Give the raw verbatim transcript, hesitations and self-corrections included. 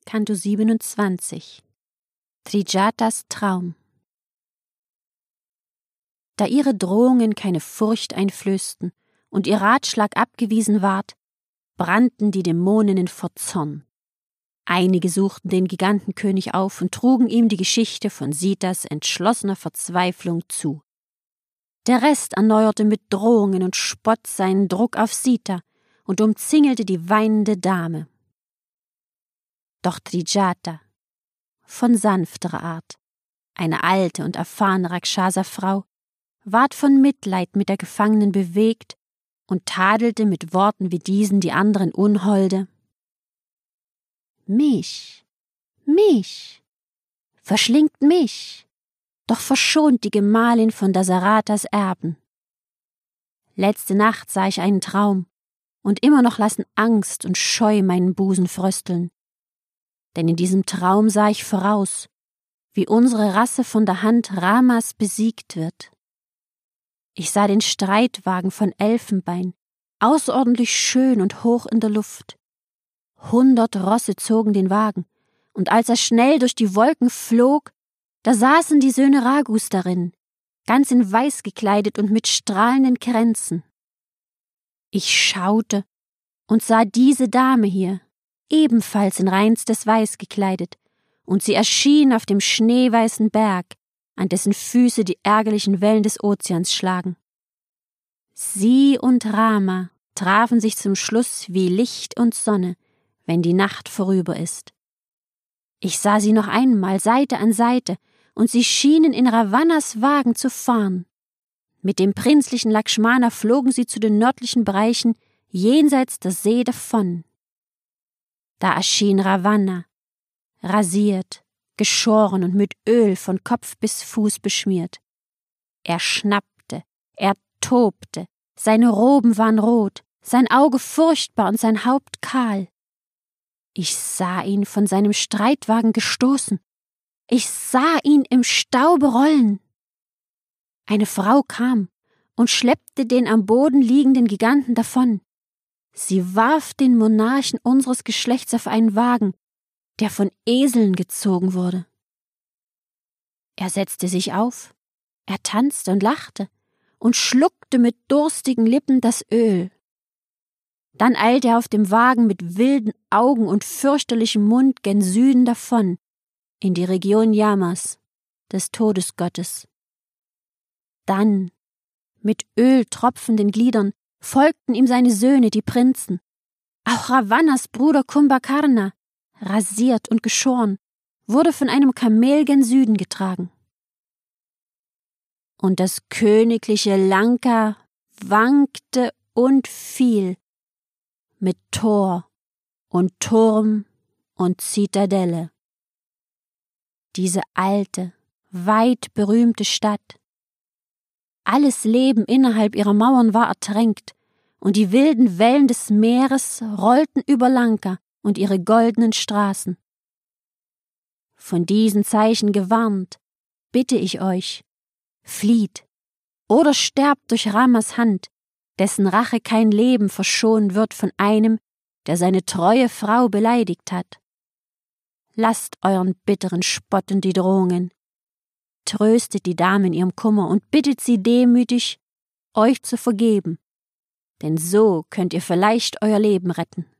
Kanto siebenundzwanzig. Trijatas Traum. Da ihre Drohungen keine Furcht einflößten und ihr Ratschlag abgewiesen ward, brannten die Dämoninnen vor Zorn. Einige suchten den Gigantenkönig auf und trugen ihm die Geschichte von Sitas entschlossener Verzweiflung zu. Der Rest erneuerte mit Drohungen und Spott seinen Druck auf Sita und umzingelte die weinende Dame. Doch Trijata, von sanfterer Art, eine alte und erfahrene Rakshasa-Frau, ward von Mitleid mit der Gefangenen bewegt und tadelte mit Worten wie diesen die anderen Unholde. Mich, mich, verschlingt mich, doch verschont die Gemahlin von Dasarathas Erben. Letzte Nacht sah ich einen Traum, und immer noch lassen Angst und Scheu meinen Busen frösteln. Denn in diesem Traum sah ich voraus, wie unsere Rasse von der Hand Ramas besiegt wird. Ich sah den Streitwagen von Elfenbein, außerordentlich schön und hoch in der Luft. Hundert Rosse zogen den Wagen, und als er schnell durch die Wolken flog, da saßen die Söhne Raghus darin, ganz in Weiß gekleidet und mit strahlenden Kränzen. Ich schaute und sah diese Dame hier, ebenfalls in reinstes Weiß gekleidet, und sie erschien auf dem schneeweißen Berg, an dessen Füße die ärgerlichen Wellen des Ozeans schlagen. Sie und Rama trafen sich zum Schluss wie Licht und Sonne, wenn die Nacht vorüber ist. Ich sah sie noch einmal Seite an Seite, und sie schienen in Ravannas Wagen zu fahren. Mit dem prinzlichen Lakshmana flogen sie zu den nördlichen Bereichen jenseits der See davon. Da erschien Ravanna, rasiert, geschoren und mit Öl von Kopf bis Fuß beschmiert. Er schnappte, er tobte, seine Roben waren rot, sein Auge furchtbar und sein Haupt kahl. Ich sah ihn von seinem Streitwagen gestoßen. Ich sah ihn im Staube rollen. Eine Frau kam und schleppte den am Boden liegenden Giganten davon. Sie warf den Monarchen unseres Geschlechts auf einen Wagen, der von Eseln gezogen wurde. Er setzte sich auf, er tanzte und lachte und schluckte mit durstigen Lippen das Öl. Dann eilte er auf dem Wagen mit wilden Augen und fürchterlichem Mund gen Süden davon, in die Region Yamas, des Todesgottes. Dann, mit Öl tropfenden Gliedern, folgten ihm seine Söhne, die Prinzen. Auch Ravannas Bruder Kumbhakarna, rasiert und geschoren, wurde von einem Kamel gen Süden getragen. Und das königliche Lanka wankte und fiel, mit Tor und Turm und Zitadelle. Diese alte, weit berühmte Stadt. Alles Leben innerhalb ihrer Mauern war ertränkt, und die wilden Wellen des Meeres rollten über Lanka und ihre goldenen Straßen. Von diesen Zeichen gewarnt, bitte ich euch, flieht oder sterbt durch Ramas Hand, dessen Rache kein Leben verschonen wird von einem, der seine treue Frau beleidigt hat. Lasst euren bitteren Spott und die Drohungen. Tröstet die Dame in ihrem Kummer und bittet sie demütig, euch zu vergeben, denn so könnt ihr vielleicht euer Leben retten.